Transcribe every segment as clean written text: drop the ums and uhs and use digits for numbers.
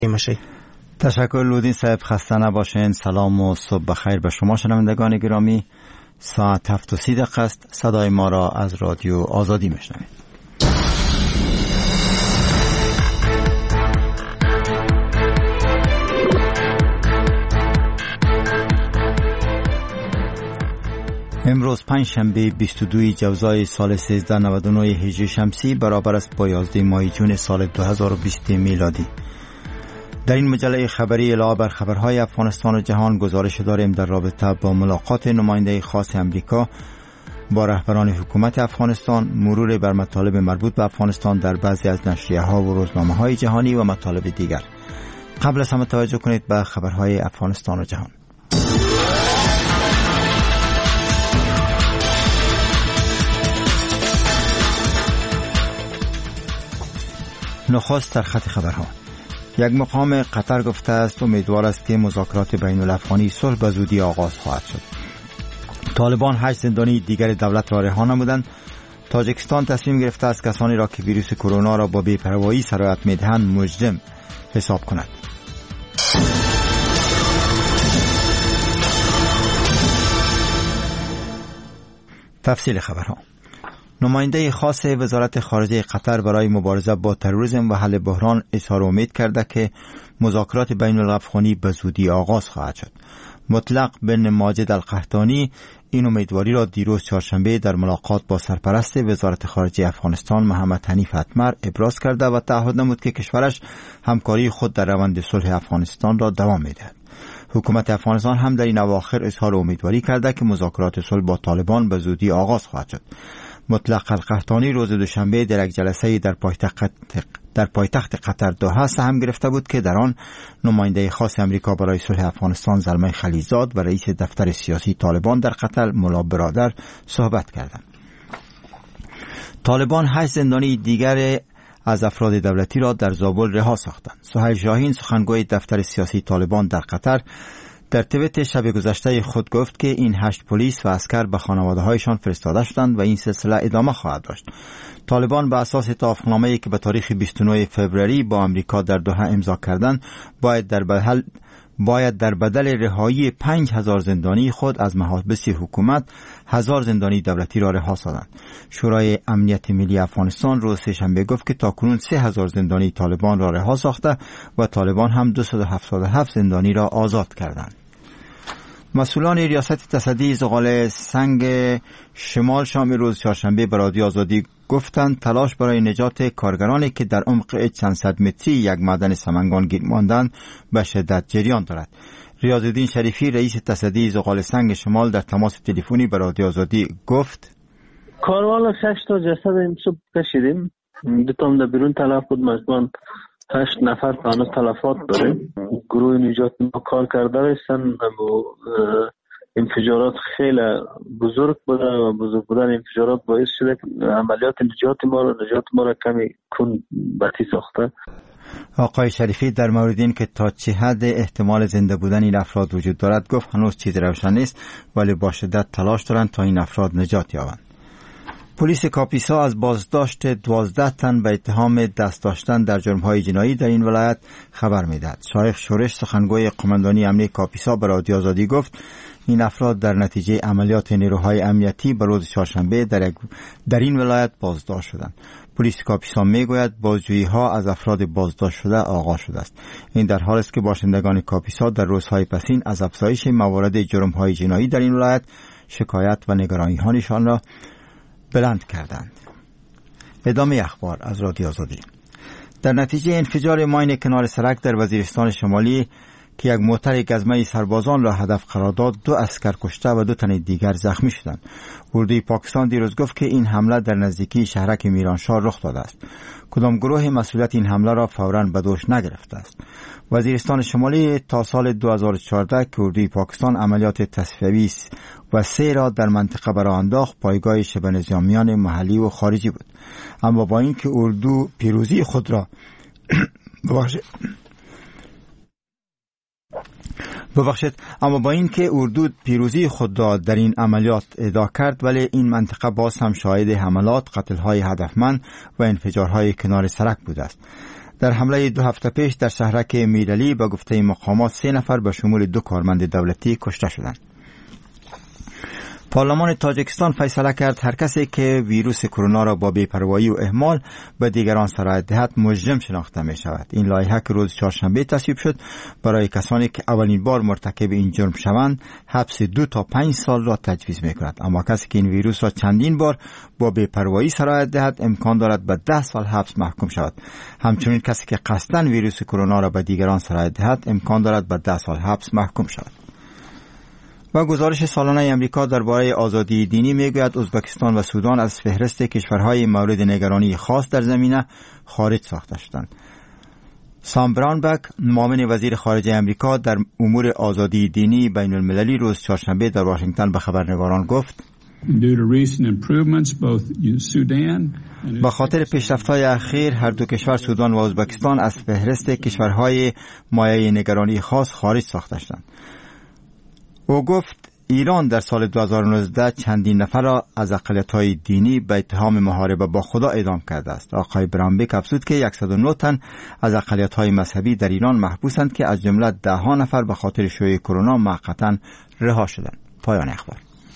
میشه. تشکر لودین صاحب، خسته نباشین. سلام و صبح بخیر به شما شنوندگان گرامی. ساعت 7:30 است. صدای ما را از رادیو آزادی میشنوید. امروز پنجشنبه 22 جوزای سال 1399 هجری شمسی برابر است با 11 ماه جون سال 2020 میلادی. در این مجله خبری علاوه بر خبرهای افغانستان و جهان گزارش داریم در رابطه با ملاقات نماینده خاص امریکا با رهبران حکومت افغانستان، مرور بر مطالب مربوط به افغانستان در بعضی از نشریه‌ها و روزنامه‌های جهانی و مطالب دیگر. قبل از همه توجه کنید به خبرهای افغانستان و جهان. نخست در خط خبرها. یک مقام قطر گفته است امیدوار است که مذاکرات بین الافغانی صلح به زودی آغاز خواهد شد. طالبان 8 زندانی دیگر دولت را رها نمودند. تاجیکستان تصمیم گرفته است کسانی را که ویروس کرونا را با بی‌پروایی سرایت می‌دهند مجرم حساب کند. تفصیل خبرها. نماینده خاص وزارت خارجه قطر برای مبارزه با تروریسم و حل بحران اظهار امید کرده که مذاکرات بین الافغانی به زودی آغاز خواهد شد. مطلق بن ماجد القحطانی این امیدواری را دیروز چهارشنبه در ملاقات با سرپرست وزارت خارجه افغانستان محمد حنیف اتمر ابراز کرده و تعهد نمود که کشورش همکاری خود در روند صلح افغانستان را دوام می‌دهد. حکومت افغانستان هم در این اواخر اظهار امیدواری کرده که مذاکرات صلح با طالبان به زودی آغاز خواهد شد. مطلق القحطانی روز دوشنبه در یک جلسه در پایتخت قطر دوحه سهم گرفته بود که در آن نماینده خاص امریکا برای صلح افغانستان زلمه خلیلزاد و رئیس دفتر سیاسی طالبان در قطر ملا برادر صحبت کردند. طالبان 8 زندانی دیگر از افراد دولتی را در زابل رها ساختند. سهیل شاهین سخنگوی دفتر سیاسی طالبان در قطر در توییت شب گذشته خود گفت که این 8 پلیس و عسکر به خانواده هایشان فرستاده شدند و این سلسله ادامه خواهد داشت. طالبان به اساس توافقنامه‌ای که به تاریخ 29 فوریه با امریکا در دوحه امضا کردند باید در بدل رهایی 5000 زندانی خود از محابس حکومت 1000 زندانی دولتی را رها سازند. شورای امنیت ملی افغانستان روز سه‌شنبه گفت که تاکنون 3000 زندانی طالبان را رها ساخته و طالبان هم 277 زندانی را آزاد کردند. مسئولان ریاست تصدی زغال سنگ شمال شام روز چهارشنبه به رادیو آزادی گفتند تلاش برای نجات کارگرانی که در عمق چند صد متری یک معدن سمنگان گیر ماندند به شدت جریان دارد. ریاض‌الدین شریفی رئیس تصدی زغال سنگ شمال در تماس تلفنی به رادیو آزادی گفت کاروان 6 تا جسد امروز کشیدیم، 2 تا در بیرون تلف بود، مجموعاً 8 نفر هنوز تلفات داریم. گروه نجات ما کار کرده هستن و انفجارات خیلی بزرگ بوده و بزرگ بودن انفجارات باعث شده که عملیات نجات ما را کمی کند بطی ساخته. آقای شریفی در مورد این که تا چه حد احتمال زنده بودن این افراد وجود دارد گفت هنوز چیز روشن نیست ولی با شدت تلاش دارند تا این افراد نجات یابند. پلیس کاپیسا از بازداشت 12 تن به اتهام دست داشتن در جرم‌های جنایی در این ولایت خبر می‌دهد. شایخ شورش سخنگوی قماندانی امنیتی کاپیسا به رادیو آزادی گفت این افراد در نتیجه عملیات نیروهای امنیتی به روز چهارشنبه در این ولایت بازداشت شدند. پلیس کاپیسا میگوید بازجویی‌ها از افراد بازداشت شده آغاز شده است. این در حالی است که باشندگان کاپیسا در روزهای پسین از افزایش موارد جرم‌های جنایی در این ولایت شکایت و نگرانی‌هایشان را بلند کردند. ادامه اخبار از رادیو آزادی. در نتیجه انفجار ماین کنار سرک در وزیرستان شمالی که یک موتر گزمه سربازان را هدف قرار داد 2 عسکر کشته و 2 تن دیگر زخمی شدند. اردوی پاکستان دیروز گفت که این حمله در نزدیکی شهرک میرانشاه رخ داده است. کدام گروه مسئولیت این حمله را فوراً به دوش نگرفته است. وزیرستان شمالی تا سال 2014 که اردوی پاکستان عملیات تصفیوی و 3 را در منطقه برآ انداخت پایگاه شبه نظامیان محلی و خارجی بود. اما با اینکه اردو پیروزی خود را اما با اینکه اردو پیروزی خود را در این عملیات ادعا کرد ولی این منطقه باز هم شاهد حملات، قتل‌های هدفمند و انفجارهای کنار سرک بوده است. در حمله 2 هفته پیش در شهرک میرعلی به گفته مقامات 3 نفر به شمول 2 کارمند دولتی کشته شدند. پارلمان تاجیکستان فیصله کرد هر کسی که ویروس کرونا را با بی‌پروایی و اهمال به دیگران سرایت دهد مجرم شناخته می شود. این لایحه که روز چهارشنبه تصویب شد برای کسانی که اولین بار مرتکب این جرم شوند حبس 2 تا 5 سال را تجویز می کند، اما کسی که این ویروس را چندین بار با بی‌پروایی سرایت دهد امکان دارد به 10 سال حبس محکوم شود. همچنین کسی که قصداً ویروس کرونا را به دیگران سرایت دهد امکان دارد به 10 سال حبس محکوم شود. و گزارش سالانه امریکا درباره آزادی دینی میگوید ازبکستان و سودان از فهرست کشورهای مورد نگرانی خاص در زمینه خارج ساخته شدند. سام براونبک، معاون وزیر خارجه امریکا در امور آزادی دینی بین المللی، روز چهارشنبه در واشنگتن به خبرنگاران گفت به خاطر پیشرفت‌های اخیر هر دو کشور سودان و ازبکستان از فهرست کشورهای مایه نگرانی خاص خارج ساخته شدند. او گفت ایران در سال 2019 چندین نفر را از اقلیت‌های دینی به اتهام محاربه با خدا اعدام کرده است. آقای براونبک افزود که 109 تن از اقلیت‌های مذهبی در ایران محبوسند که از جمله 10 نفر به خاطر شیوع کرونا موقتاً رها شدند. پایان اخبار.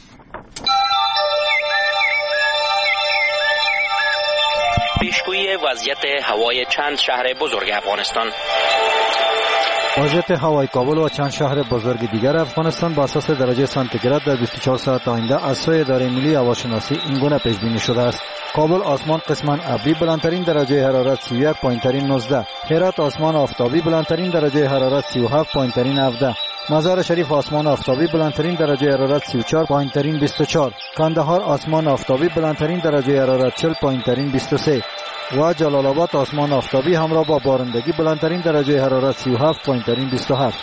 پیشگویی وضعیت هوای چند شهر بزرگ افغانستان. وضعیت هوای کابل و چند شهر بزرگ دیگر افغانستان با اساس درجه سانتیگراد در 24 ساعت آینده از سوی اداره ملی هواشناسی این گونه پیش بینی شده است: کابل آسمان قسما ابری، بلندترین درجه حرارت 31، پایینترین 19. هرات آسمان آفتابی، بلندترین درجه حرارت 37، پایینترین 17. مزار شریف آسمان آفتابی، بلندترین درجه حرارت 34، پایینترین 24. کندهار آسمان آفتابی، بلندترین درجه حرارت 40، پایینترین 23. و جلال آباد آسمان آفتابی همراه با بارندگی، بلندترین درجه حرارت 37، پایینترین 27.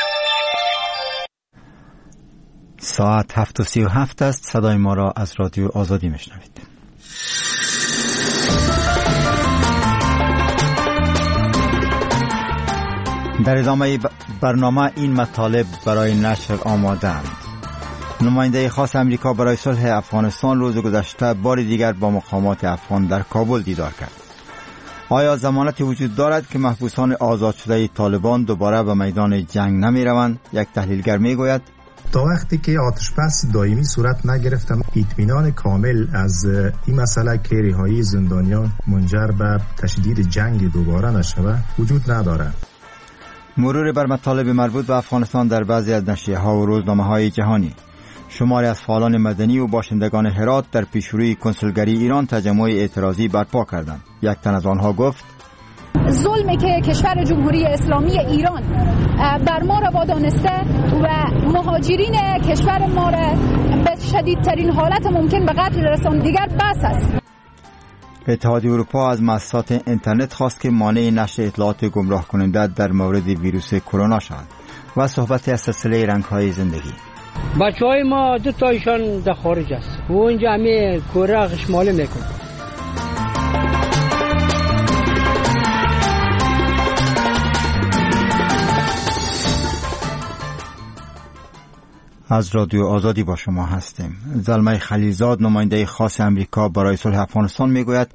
ساعت 7:37 است. صدای ما را از رادیو آزادی میشنوید. در ادامه برنامه این مطالب برای نشر آماده‌اند. نماینده خاص امریکا برای صلح افغانستان روز گذشته بار دیگر با مقامات افغان در کابل دیدار کرد. آیا ضمانتی وجود دارد که محبوسان آزاد شده طالبان دوباره به میدان جنگ نمی روند؟ یک تحلیلگر می گوید تا وقتی که آتش بس دائمی صورت نگرفته اطمینان کامل از این مسئله که رهایی زندانیان منجر به تشدید جنگ دوباره نشود وجود ندارد. مرور بر مطالب مربوط به افغانستان در بعضی از نشریه‌ها و روزنامه‌های جهانی. شماری از فعالان مدنی و باشندگان هرات در پیشروی کنسولگری ایران تجمع اعتراضی برپا کردند. یک تن از آنها گفت ظلمی که کشور جمهوری اسلامی ایران بر ما را وادانسته و مهاجرین کشور ما را به شدیدترین حالت ممکن به قتل رساند دیگر بس است. اتحادیه اروپا از مؤسسات اینترنت خواست که مانع نشر اطلاعات گمراه کننده در مورد ویروس کرونا شوند. و صحبت از سلسله رنگ‌های زندگی. بچه‌های ما 2 تایشان در خارج است و اونجا همه کره غشماله میکنه. از رادیو آزادی با شما هستیم. زلمه خلیلزاد، نماینده خاص امریکا برای صلح افغانستان میگوید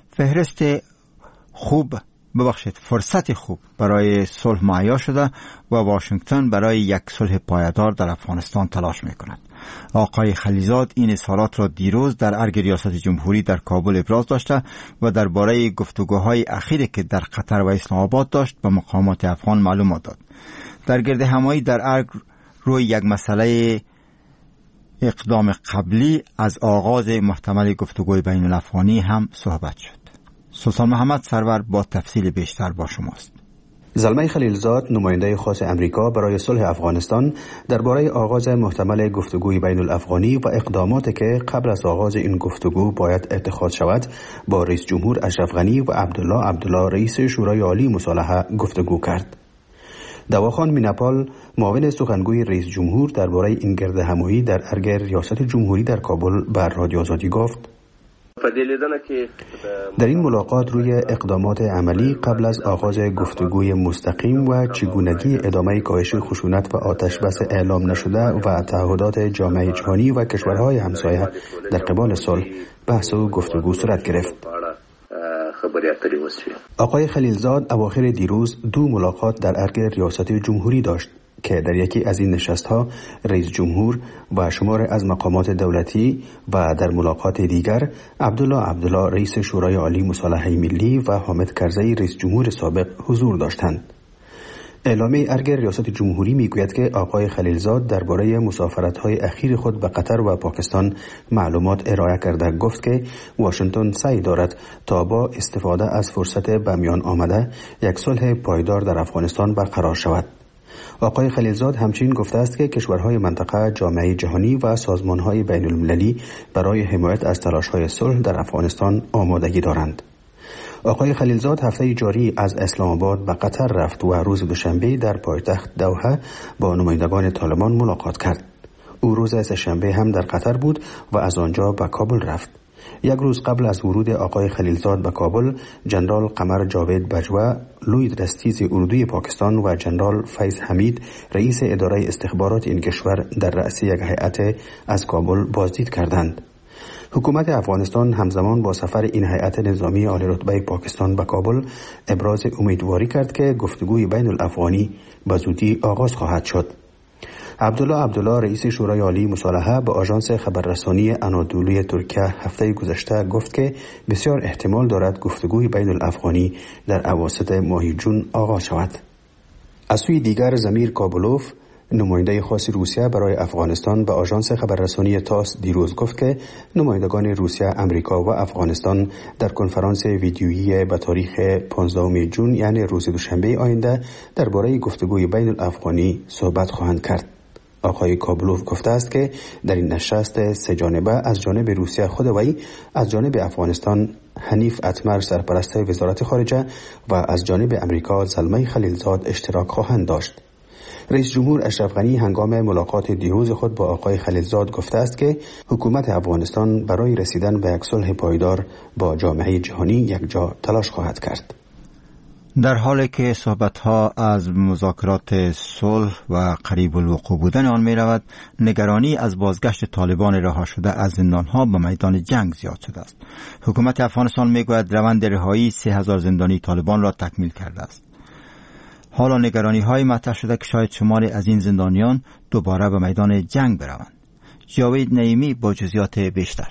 فرصت خوب برای صلح مهیا شده و واشنگتن برای یک صلح پایدار در افغانستان تلاش میکند. آقای خلیلزاد این اظهارات را دیروز در ارگ ریاست جمهوری در کابل ابراز داشته و درباره گفتگوهای اخیری که در قطر و اسلام آباد داشت به مقامات افغان معلومات داد. در گرد همایی در ارگ روی یک مسئله اقدام قبلی از آغاز محتمل گفتگوی بین الافغانی هم صحبت شد. سلطان محمد سرور با تفصیل بیشتر با شماست. زلمه خلیلزاد، نماینده خاص امریکا برای صلح افغانستان، درباره آغاز محتمل گفتگوی بین الافغانی و اقداماتی که قبل از آغاز این گفتگو باید اتخاذ شود با رئیس جمهور اشرف غنی و عبدالله رئیس شورای عالی مصالحه گفتگو کرد. دواخان میناپال، معاون سخنگوی رئیس جمهور، درباره این گرد همایی در ارگ ریاست جمهوری در کابل بر رادیو آزادی گفت: در این ملاقات روی اقدامات عملی قبل از آغاز گفتگوی مستقیم و چگونگی ادامه کاهش خشونت و آتش بس اعلام نشده و تعهدات جامعه جهانی و کشورهای همسایه در قبال صلح بحث و گفتگو صورت گرفت. خبری اتری وسی. آقای خلیلزاد اواخر دیروز 2 ملاقات در ارگ ریاست جمهوری داشت که در یکی از این نشست‌ها رئیس جمهور و شمار از مقامات دولتی و در ملاقات دیگر عبدالله رئیس شورای عالی مصالحه ملی و حامد کرزی رئیس جمهور سابق حضور داشتند. اعلامیه ارگ ریاست جمهوری میگوید که آقای خلیلزاد درباره مسافرت‌های اخیر خود به قطر و پاکستان معلومات ارائه کرده گفت که واشنگتن سعی دارد تا با استفاده از فرصت به میان آمده یک صلح پایدار در افغانستان برقرار شود. آقای خلیلزاد همچنین گفته است که کشورهای منطقه، جامعه جهانی و سازمانهای بین المللی برای حمایت از تلاش‌های صلح در افغانستان آمادگی دارند. آقای خلیلزاد هفته جاری از اسلام آباد به قطر رفت و روز دوشنبه در پایتخت دوحه با نمایندگان طالبان ملاقات کرد. او روز سه‌شنبه هم در قطر بود و از آنجا به کابل رفت. یک روز قبل از ورود آقای خلیلزاد به کابل، جنرال قمر جاوید بجوا، لوی دستیز اردوی پاکستان و جنرال فیض حمید، رئیس اداره استخبارات این کشور در رأس یک هیئت از کابل بازدید کردند. حکومت افغانستان همزمان با سفر این هیئت نظامی عالی رتبه پاکستان به کابل ابراز امیدواری کرد که گفتگوی بین الافغانی به زودی آغاز خواهد شد. عبدالله رئیس شورای عالی مصالحه به آژانس خبررسانی انادولوی ترکیه هفته گذشته گفت که بسیار احتمال دارد گفتگوی بین الافغانی در اواسط ماه جون آغاز شود. از سوی دیگر زمیر کابلوف، نماینده خاص روسیه برای افغانستان به آژانس خبررسانی تاس دیروز گفت که نمایندگان روسیه، امریکا و افغانستان در کنفرانس ویدیویی به تاریخ 15 جون یعنی روز دوشنبه آینده درباره گفتگوی بین الافغانی صحبت خواهند کرد. آقای کابلوف گفته است که در این نشست 3 جانبه از جانب روسیه خود وی، از جانب افغانستان حنیف اتمر سرپرست وزارت خارجه و از جانب امریکا زلمه خلیلزاد اشتراک خواهند داشت. رئیس جمهور اشرف غنی هنگام ملاقات دیروز خود با آقای خلیلزاد گفته است که حکومت افغانستان برای رسیدن به یک صلح پایدار با جامعه جهانی یکجا تلاش خواهد کرد. در حالی که صحبت‌ها از مذاکرات صلح و قریب الوقوع بودن آن می رود، نگرانی از بازگشت طالبان رها شده از زندانها به میدان جنگ زیاد شده است. حکومت افغانستان می گوید روند رهایی 3000 زندانی طالبان را تکمیل کرده است. حالا نگرانی‌های مطرح شده که شاید شماری از این زندانیان دوباره به میدان جنگ بروند. جاوید نعیمی با جزئیات بیشتر.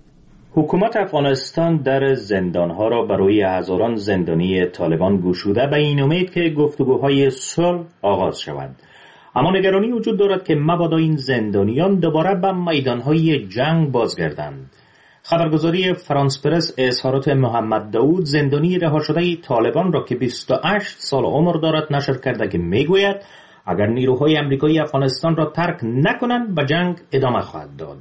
حکومت افغانستان در زندانها را برای هزاران زندانی طالبان گشوده به این امید که گفتگوهای صلح آغاز شود. اما نگرانی وجود دارد که مبادا این زندانیان دوباره به میدانهای جنگ بازگردند. خبرگزاری فرانس پرس اظهارات محمد داود، زندانی رها شده طالبان را که 28 سال عمر دارد نشر کرده که میگوید اگر نیروهای آمریکایی افغانستان را ترک نکنند به جنگ ادامه خواهد داد.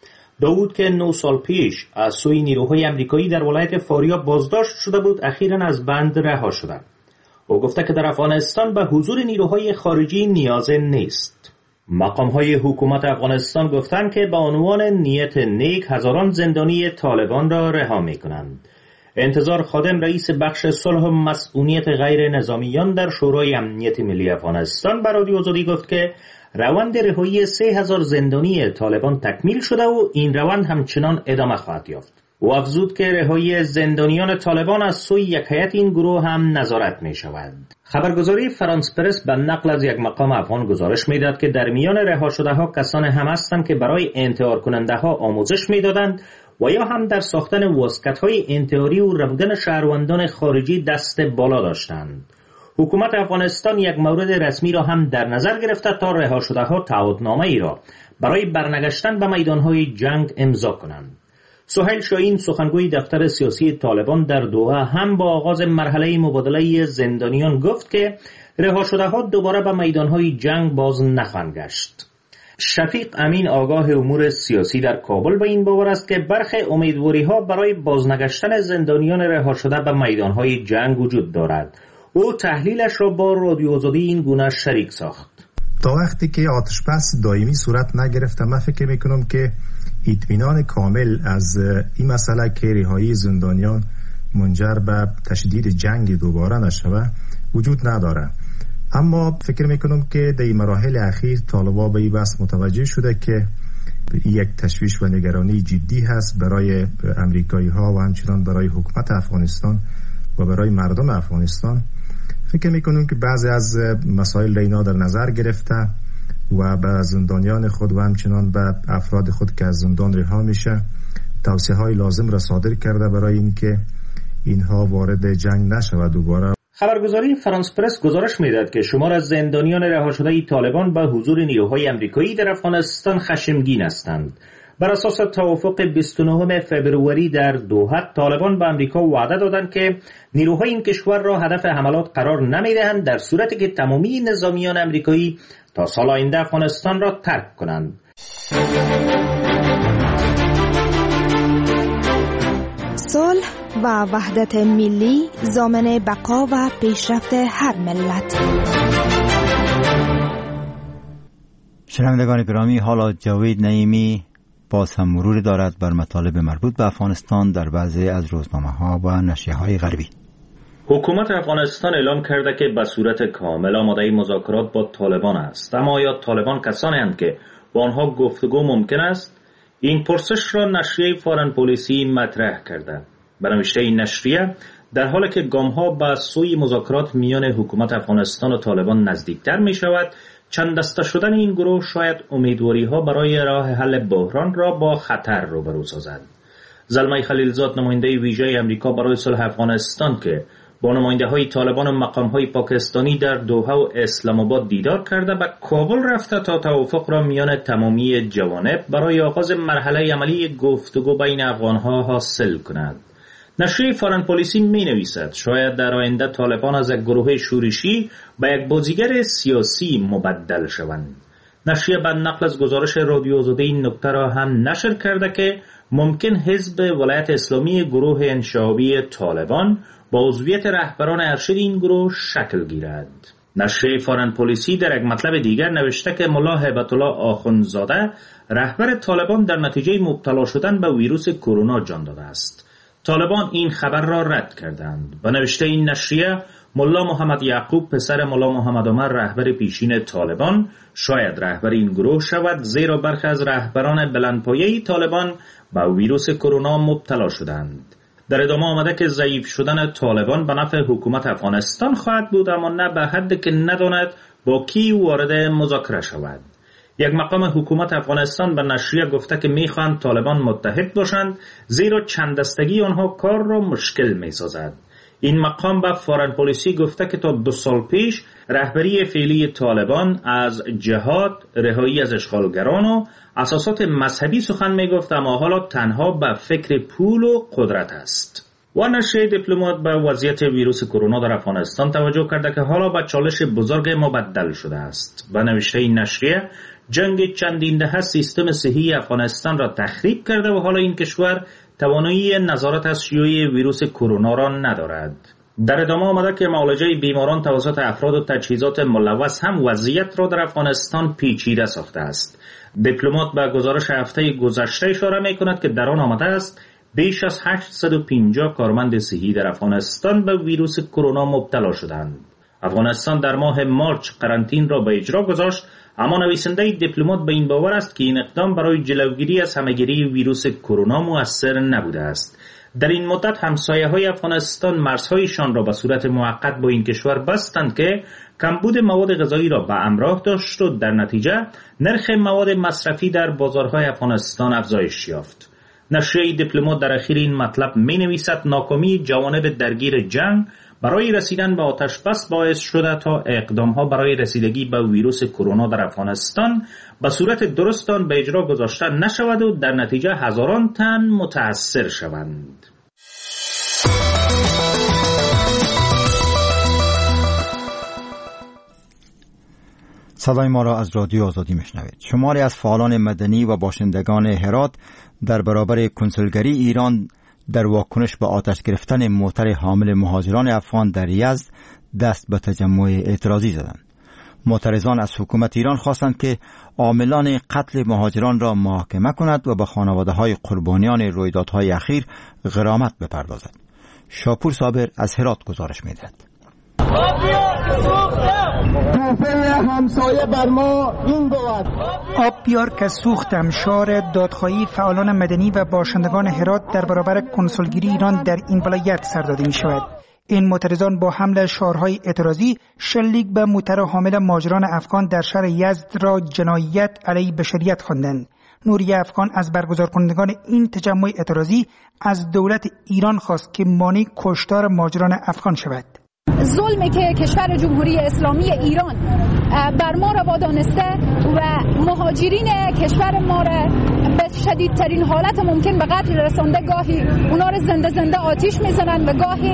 داود که 9 سال پیش از سوی نیروهای آمریکایی در ولایت فاریاب بازداشت شده بود، اخیراً از بند رها شد. او گفته که در افغانستان به حضور نیروهای خارجی نیاز نیست. مقام‌های حکومت افغانستان گفتند که به عنوان نیت نیک هزاران زندانی طالبان را رها می‌کنند. انتظار خادم، رئیس بخش صلح و مسئولیت غیر نظامیان در شورای امنیت ملی افغانستان، به رادیو آزادی گفت که روند رهایی 3000 زندانی طالبان تکمیل شده و این روند همچنان ادامه خواهد یافت. او افزود که رهایی زندانیان طالبان از سوی یک هیئت این گروه هم نظارت می شود. خبرگزاری فرانس پرس به نقل از یک مقام افغان گزارش می داد که در میان رها شده ها کسان هم هستند که برای انتحار کننده ها آموزش می دادند و یا هم در ساختن واسکت های انتحاری و ربودن شهروندان خارجی دست بالا داشتند. حکومت افغانستان یک مورد رسمی را هم در نظر گرفته تا رها شده ها تعهدنامه ای را برای برنگشتن به میدانهای جنگ امضا کنند. سهیل شاهین، سخنگوی دفتر سیاسی طالبان در دوحه، هم با آغاز مرحله مبادله زندانیان گفت که رها شده ها دوباره به میدانهای جنگ باز نخواهند گشت. شفیق امین، آگاه امور سیاسی در کابل، به این باور است که برخی امیدواری‌ها برای بازنگشتن زندانیان رها شده به میدانهای جنگ وجود دارد. او تحلیلش را با رادیو آزادی این گونه شریک ساخت. تا وقتی که آتش بس دائمی صورت نگرفته، من فکر میکنم که اطمینان کامل از این مسئله که رهایی زندانیان منجر به تشدید جنگ دوباره نشود وجود نداره. اما فکر میکنم که در این مراحل اخیر طالبان به این بحث متوجه شده که یک تشویش و نگرانی جدی هست برای امریکایی ها و همچنان برای حکومت افغانستان و برای مردم افغانستان. فکر میکنم که بعضی از مسائل را اینا در نظر گرفته و به زندانیان خود و همچنان به افراد خود که از زندان رها میشه توصیه های لازم را صادر کرده برای اینکه اینها وارد جنگ نشود دوباره. خبرگزاری فرانس پرس گزارش می‌دهد که شمار از زندانیان رها شده طالبان به حضور نیروهای آمریکایی در افغانستان خشمگین هستند. بر اساس توافق 29 فبروری در دوحه، طالبان به آمریکا وعده دادند که نیروهای این کشور را هدف حملات قرار نمی‌دهند در صورتی که تمامی نظامیان آمریکایی تا سال آینده افغانستان را ترک کنند. صلح و وحدت ملی ضامن بقا و پیشرفت هر ملت. شنوندگان گرامی، حالا جاوید نعیمی باز هم مرور دارد بر مطالب مربوط به افغانستان در بعضی از روزنامه‌ها و نشریه‌های غربی. حکومت افغانستان اعلام کرده که به صورت کامل آماده مذاکرات با طالبان است، اما آیا طالبان کسانی هستند که با آنها گفتگو ممکن است؟ این پرسش را نشریه فارن پلیسی مطرح کرده. به نوشته این نشریه، در حالی که گام‌ها به سوی مذاکرات میان حکومت افغانستان و طالبان نزدیکتر می شود، چند دسته شدن این گروه شاید امیدواری‌ها برای راه حل بحران را با خطر روبرو سازد. زلمه خلیلزاد، نماینده ویژه آمریکا برای صلح افغانستان که با نماینده‌های طالبان و مقام‌های پاکستانی در دوحه و اسلام آباد دیدار کرده، به کابل رفته تا توافق را میان تمامی جوانب برای آغاز مرحله عملی گفتگو بین افغان‌ها حاصل کند. نشریه فارن پلیسی می نویسد شاید در آینده طالبان از یک گروه شورشی به یک بازیگر سیاسی مبدل شوند. نشریه بعد نقل از گزارش رادیو آزادی این نکته را هم نشر کرده که ممکن حزب ولایت اسلامی گروه انشابی طالبان با عضویت رهبران ارشد این گروه شکل گیرد. نشریه فارن پلیسی در یک مطلب دیگر نوشته که ملا هیبت الله آخوندزاده رهبر طالبان در نتیجه مبتلا شدن به ویروس کرونا جان داده است. طالبان این خبر را رد کردند. به نوشته این نشریه، ملا محمد یعقوب پسر ملا محمد عمر رهبر پیشین طالبان شاید رهبر این گروه شود، زیرا برخی از رهبران بلندپایه طالبان به ویروس کرونا مبتلا شدند. در ادامه آمده که ضعیف شدن طالبان به نفع حکومت افغانستان خواهد بود، اما نه به حدی که نداند با کی وارد مذاکره شود. یک مقام حکومت افغانستان به نشریه گفته که میخواهند طالبان متحد باشند، زیرا چند دستگی آنها کار را مشکل میسازد. این مقام به فارن پلیسی گفته که تا 2 سال پیش رهبری فعلی طالبان از جهاد، رهایی از اشغالگران و اساسات مذهبی سخن میگفت، اما حالا تنها به فکر پول و قدرت است. و نشریه دیپلمات به وضعیت ویروس کرونا در افغانستان توجه کرده که حالا به چالش بزرگ مبدل شده است. به نوشته این نشریه، جنگ چندین دهه سیستم صحی افغانستان را تخریب کرده و حالا این کشور توانایی نظارت از شیوع ویروس کرونا را ندارد. در ادامه آمده که معالجه بیماران توسط افراد و تجهیزات ملوث هم وضعیت را در افغانستان پیچیده ساخته است. دیپلمات به گزارش هفته گذشته اشاره می‌کند که در آن آمده است بیش از 850 کارمند صحی در افغانستان به ویروس کرونا مبتلا شدند. افغانستان در ماه مارچ قرنطین را به اجرا گذاشت، اما نویسنده دیپلمات به این باور است که این اقدام برای جلوگیری از همه‌گیری ویروس کرونا مؤثر نبوده است. در این مدت همسایه‌های افغانستان مرزهایشان را به صورت موقت با این کشور بستند که کمبود مواد غذایی را به همراه داشت و در نتیجه نرخ مواد مصرفی در بازارهای افغانستان افزایش یافت. نشریه دیپلمات در اخیر این مطلب می نویسد ناکامی جوانب درگیر جنگ برای رسیدن به آتش بس باعث شده تا اقدام‌ها برای رسیدگی به ویروس کرونا در افغانستان به صورت درست آن به اجرا گذاشته نشود و در نتیجه هزاران تن متأثر شوند. صدای ما را از رادیو آزادی میشنوید. شماری از فعالان مدنی و باشندگان هرات در برابر کنسولگری ایران در واکنش به آتش گرفتن موتر حامل مهاجران افغان در یزد دست به تجمع اعتراضی زدند. معترضان از حکومت ایران خواستند که عاملان قتل مهاجران را محاکمه کند و به خانواده‌های قربانیان رویدادهای اخیر غرامت بپردازد. شاپور صابر از هرات گزارش می‌دهد. همسایه بر ما این بود. آب بیار که سوختم. شعار دادخواهی فعالان مدنی و باشندگان هرات در برابر کنسولگری ایران در این ولایت سر داده می شود. این معترضان با حمل شعارهای اعتراضی شلیک به موتر حامل مهاجران افغان در شهر یزد را جنایت علیه بشریت خواندند. نوریه افغان از برگزار کنندگان این تجمع اعتراضی از دولت ایران خواست که مانع کشتار مهاجران افغان شود. ظلمی که کشور جمهوری اسلامی ایران بر ما را وادانسته و مهاجرین کشور ما را به شدیدترین حالت ممکن به قتل رسانده، گاهی اونا را زنده زنده آتش میزنند و گاهی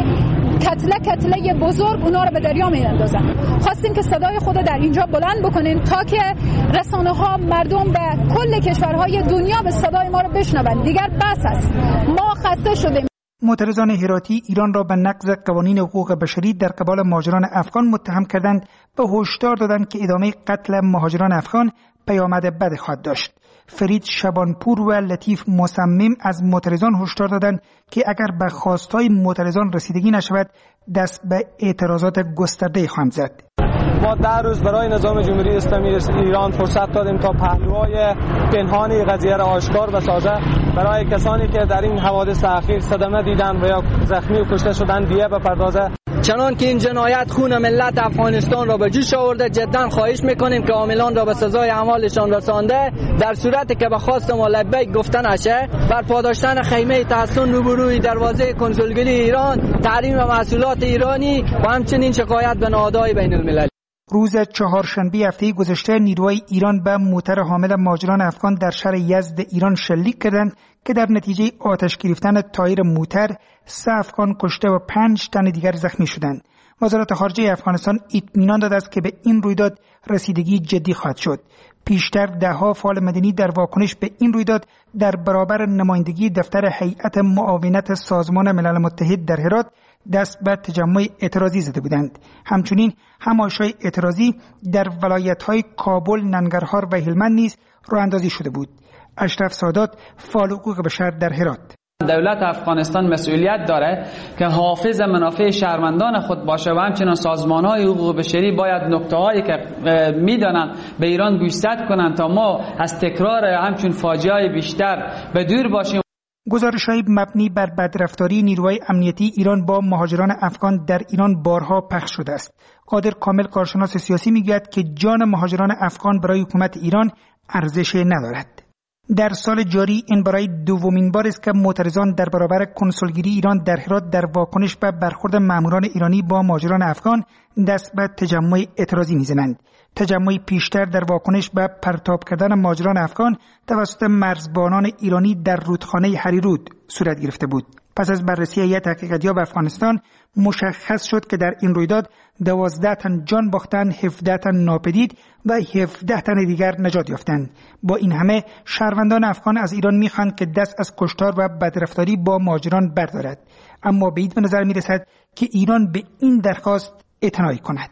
کتله بزرگ اونا را به دریا میاندازند. خواستیم که صدای خود در اینجا بلند بکنیم تا که رسانه ها، مردم به کل کشورهای دنیا به صدای ما را بشنوند. دیگر بس است، ما خسته شدیم. معترضان هراتی ایران را به نقض قوانین حقوق بشری در قبال مهاجران افغان متهم کردند و هشدار دادند که ادامه قتل مهاجران افغان پیامد بد خواهد داشت. فرید شبانپور و لطیف مصمم از معترضان هشدار دادند که اگر به خواستهای معترضان رسیدگی نشود دست به اعتراضات گسترده خواهند زد. ما 10 روز برای نظام جمهوری اسلامی ایران فرصت دادیم تا پهلوهای پنهانی قضیه را آشکار بسازه. برای کسانی که در این حوادث اخیر صدمه دیدن و یا زخمی و کشته شدن دیه بپردازه. چنان که این جنایت خون ملت افغانستان را به جوش آورده، جدا خواهش میکنیم که عاملان را به سزای اعمالشان رسانده، در صورتی که به خواست ما لبیک گفتن نشه، برپا داشتن خیمه تحصن روبروی دروازه کنسولگری ایران، تحریم محصولات ایرانی و همچنین شکایت به نهادهای بین المللی. روز چهارشنبه هفته گذشته نیروهای ایران به موتر حامل مهاجران افغان در شهر یزد ایران شلیک کردند که در نتیجه آتش گرفتن تایر موتر 3 افغان کشته و 5 تن دیگر زخمی شدند. وزارت خارجه افغانستان اطمینان داده است که به این رویداد رسیدگی جدی خواهد شد. پیشتر ده‌ها فعال مدنی در واکنش به این رویداد در برابر نمایندگی دفتر هیئت معاونت سازمان ملل متحد در هرات دست به تجمع اعتراضی زده بودند. همچنین همایش‌های اعتراضی در ولایت‌های کابل، ننگرهار و هلمند نیز راه اندازی شده بود. اشرف سادات، فعال حقوق بشر در هرات: دولت افغانستان مسئولیت داره که حافظ منافع شهروندان خود باشه و همچنین سازمان‌های حقوق بشری باید نکته‌هایی که میدانن به ایران گوشزد کنند تا ما از تکرار همچون فاجعه بیشتر به دور باشیم. گزارش‌های مبنی بر بدرفتاری نیروهای امنیتی ایران با مهاجران افغان در ایران بارها پخش شده است. قادر کامل، کارشناس سیاسی، میگوید که جان مهاجران افغان برای حکومت ایران ارزش ندارد. در سال جاری این برای دومین بار است که معترضان در برابر کنسولگری ایران در هرات در واکنش به برخورد ماموران ایرانی با مهاجران افغان دست به تجمع اعتراضی می‌زنند. تجمع پیشتر در واکنش به پرتاب کردن مهاجران افغان توسط مرزبانان ایرانی در رودخانه هریرود صورت گرفته بود. پس از بررسی هیئت حقیقتیاب افغانستان مشخص شد که در این رویداد 12 تن جان باختند، 17 تن ناپدید و 17 تن دیگر نجات یافتند. با این همه شهروندان افغان از ایران می‌خواهند که دست از کشتار و بدرفتاری با مهاجران بردارد، اما بعید به نظر می‌رسد که ایران به این درخواست اعتنا کند.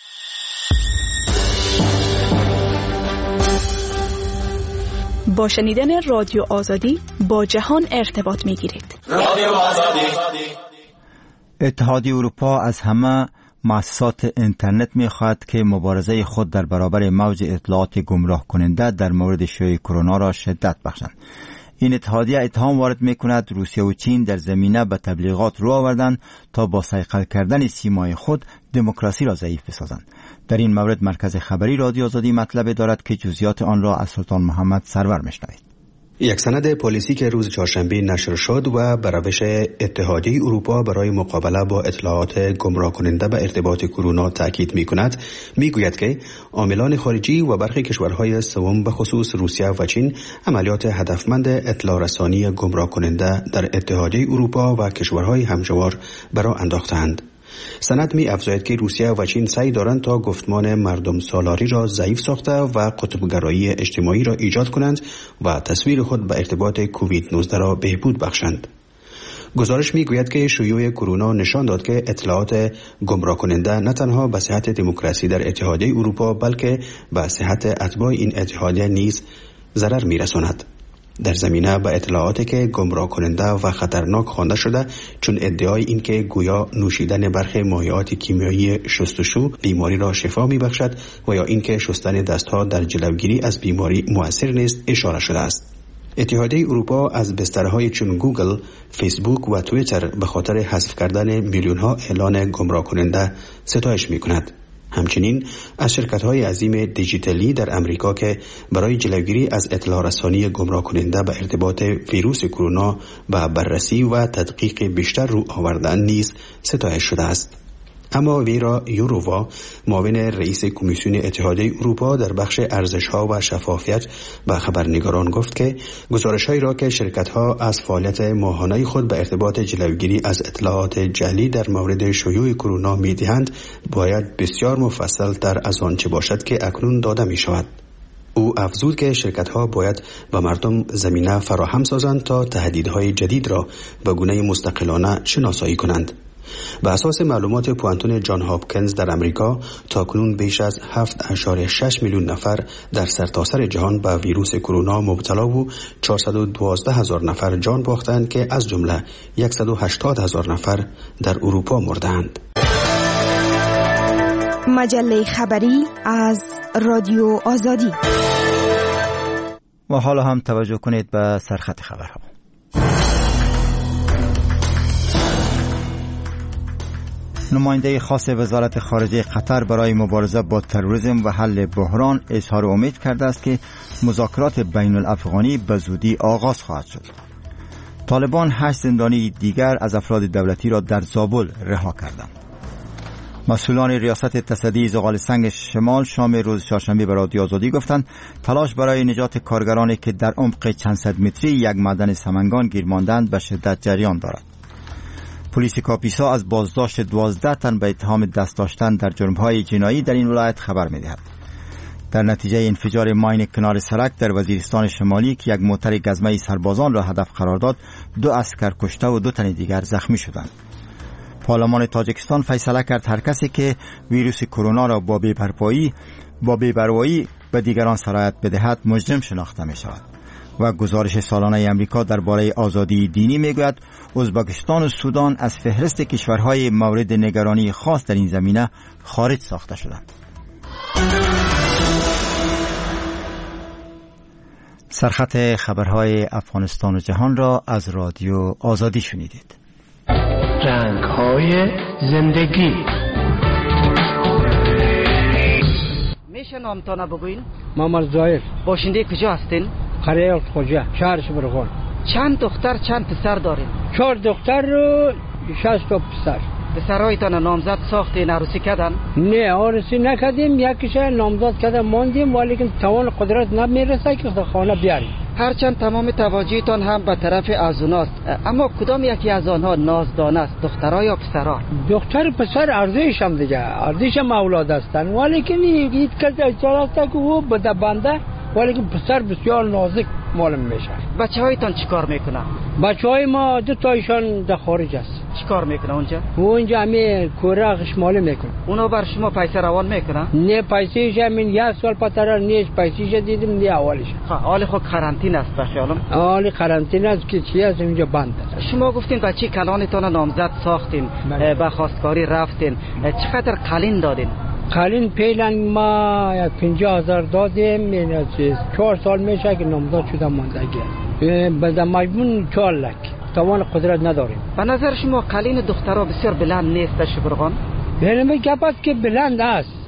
با شنیدن رادیو آزادی با جهان ارتباط می‌گیرید. رادیو آزادی. اتحادیه اروپا از همه مؤسسات اینترنت می‌خواهد که مبارزه خود در برابر موج اطلاعات گمراه کننده در مورد شیوع کرونا را شدت بخشند. این اتحادیه اتهام وارد می‌کند روسیه و چین در زمینه به تبلیغات رو آوردند تا با صیقل کردن سیمای خود دموکراسی را ضعیف بسازند. در این مورد مرکز خبری رادیو آزادی مطلب دارد که جزئیات آن را از سلطان محمد سرور میشنوید. یک سند پلیسی که روز چهارشنبه نشر شد و بر روش اتحادیه اروپا برای مقابله با اطلاعات گمراه کننده به ارتباط کرونا تاکید می‌کند، می‌گوید که عاملان خارجی و برخی کشورهای سوم به خصوص روسیه و چین عملیات هدفمند اطلاع رسانی گمراه کننده در اتحادیه اروپا و کشورهای همجوار برا انداختند. سند می افزاید که روسیه و چین سعی دارند تا گفتمان مردم سالاری را ضعیف ساخته و قطبگرایی اجتماعی را ایجاد کنند و تصویر خود به ارتباط کووید 19 را بهبود بخشند. گزارش می گوید که شیوع کرونا نشان داد که اطلاعات گمراه کننده نه تنها به صحت دموکراسی در اتحادیه اروپا بلکه به صحت اتباع این اتحادیه نیز ضرر می رساند. در زمینه به اطلاعاتی که گمراه کننده و خطرناک خوانده شده، چون ادعای این که گویا نوشیدن برخی مایعات کیمیایی شستشو بیماری را شفا می‌بخشد و یا اینکه شستن دستها در جلوگیری از بیماری مؤثر نیست اشاره شده است. اتحادیه اروپا از بسترهای چون گوگل، فیسبوک و توییتر به خاطر حذف کردن میلیون‌ها اعلان گمراه کننده ستایش می‌کند. همچنین از شرکت‌های عظیم دیجیتالی در امریکا که برای جلوگیری از اطلاع رسانی گمراه کننده به ارتباط ویروس کرونا به بررسی و تدقیق بیشتر رو آوردن نیز ستایش شده است. اما ویرا یورووا، معاون رئیس کمیسیون اتحادیه اروپا در بخش ارزش‌ها و شفافیت به خبرنگاران گفت که گزارش‌هایی را که شرکت‌ها از فعالیت ماهانه خود به ارتباط جلوگیری از اطلاعات جعلی در مورد شیوع کرونا می‌دهند باید بسیار مفصل‌تر از آنچه باشد که اکنون داده می‌شود. او افزود که شرکت‌ها باید به مردم زمینه فراهم سازند تا تهدیدهای جدید را به گونه مستقلانه شناسایی کنند. به اساس معلومات پوانتون جان هاپکینز در امریکا، تاکنون بیش از 7.6 میلیون نفر در سرتاسر جهان به ویروس کرونا مبتلا و 412,000 نفر جان باختند که از جمله 180,000 نفر در اروپا مردند. مجله خبری از رادیو آزادی. و حالا هم توجه کنید به سرخط خبرها. نماینده خاص وزارت خارجه قطر برای مبارزه با تروریسم و حل بحران اظهار امید کرده است که مذاکرات بین الافغانی به زودی آغاز خواهد شد. طالبان 8 زندانی دیگر از افراد دولتی را در زابل رها کردند. مسئولان ریاست تصدی زغال سنگ شمال شام روز چهارشنبه به رادیو آزادی گفتند تلاش برای نجات کارگرانی که در عمق چند صد متری یک معدن سمنگان گیر ماندند به شدت جریان دارد. پلیس کاپیسا از بازداشت 12 تن به اتهام دست داشتن در جرم‌های جنایی در این ولایت خبر می‌دهد. در نتیجه انفجار ماین کنار سرک در وزیرستان شمالی که یک موتر گزمه سربازان را هدف قرار داد، 2 عسکر کشته و 2 تن دیگر زخمی شدند. پارلمان تاجیکستان فیصله کرد هر کسی که ویروس کرونا را با بی‌پروایی به دیگران سرایت بدهد مجرم شناخته می‌شود. و گزارش سالانه امریکا درباره آزادی دینی میگوید ازبکستان و سودان از فهرست کشورهای مورد نگرانی خاص در این زمینه خارج ساخته شدند. سرخط خبرهای افغانستان و جهان را از رادیو آزادی شنیدید. رنگ‌های زندگی. میشه نامتانه بگوین؟ محمد ظاهر. باشنده کجا هستین؟ قریه خوجه، شهر شبرغان. چند دختر چند پسر دارین؟ 4 دختر و 6 تا پسر. پسرایتان نامزد ساختین، عروسی کردن؟ نه عروسی نکردیم، یکیش نامزد کردن ماندیم ولی توان قدرت نمیرسه که خانه بیاریم. هرچند تمام توجهتان هم به طرف از اوناست، اما کدام یکی از آنها نازدانه است، دخترها یا پسرها؟ دختر پسر ارزش هم دیگه، ارزش هم اولاد هستن ولی که این کسی اجازه که او بده بنده ولی که پسر بسیار نازک معلوم میشه. بچه‌هایتان چیکار میکنن؟ بچه‌های ما 2 تایشان در خارج است. چیکار میکنن اونجا؟ اونجا همه کوره خشماله میکنن. اونا بر شما پیسه روان میکنن؟ نه پیسه‌ش همین 1 سال پتر نیست، پیسه‌ش دیدم نه اولش. حال خود قرنطین است بخیالم. حال قرنطین است که چی است اینجا بند است. شما گفتین بچه کلانتان نامزد ساختین، به خواستگاری رفتین، چقدر قلین دادین؟ قلین پیلن ما 50,000 دادیم، این 4 سال میشه که نامزد شدم ماندگی. بعد مجموع 4 لک. توان قدرت نداریم. به نظر شما قلین دخترها بسیار بلند نیست شبرغان؟ یعنی گپ است که بلند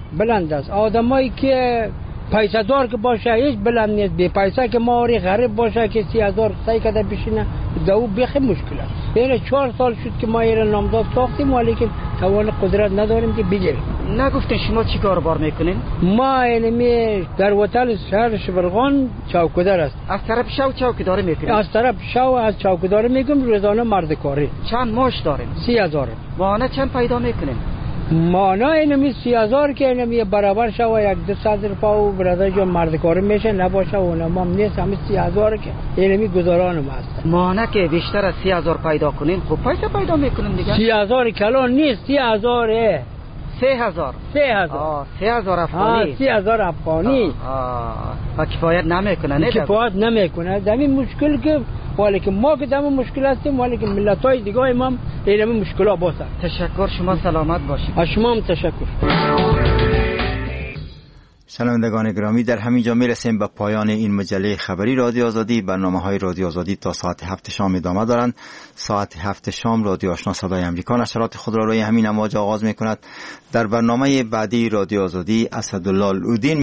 است. آدمایی که پیسه دار که باشه هیچ بلند نیست، بی پیسه که ماری غریب باشه که 30,000 سعی کرده بشینه دو بخی مشکل است. یعنی 4 سال شد که ما ایران نامزد ساختیم ولی که توان قدرت نداریم که بگیریم. نگفتین شما چی کار بار میکنین؟ ما یعنی در هتل شهر شبرغان چوکیدار است. از طرف شو چوکیداری میکنین؟ از طرف شو از چوکیداری میکنم، روزانه مردکاری. چند معاش دارین؟ 30,000. ماهانه چند پیدا میکنین؟ مانا اینمی 30,000 که اینمی برابر شوه 100 روپا و برادر جان مردکاری میشه نباشه و اونم نیست، همین 30,000 که اینمی گذارانم هست. مانا که بیشتر از 30,000 پیدا کنین خوب پیسه پیدا میکنین دیگه. 30,000 کلان نیست، 30,000 3000 3000 افغانی 3000 افغانی و کفایت نمیکنه نه کفایت نمیکنه در این مشکل که ولی که ما که در مشکل هستیم ولی که ملت‌های دیگه هم این مشکلات باشه. تشکر، شما سلامت باشید. شما هم تشکر. شنوندگان گرامی، در همین جا میرسیم به پایان این مجله خبری رادیو آزادی. برنامه‌های رادیو آزادی تا ساعت 7 شام ادامه دارند. ساعت 7 شام رادیو آشنا صدای امریکا نشرات خود را روی همین امواج آغاز می‌کند. در برنامه بعدی رادیو آزادی اسدالله الدین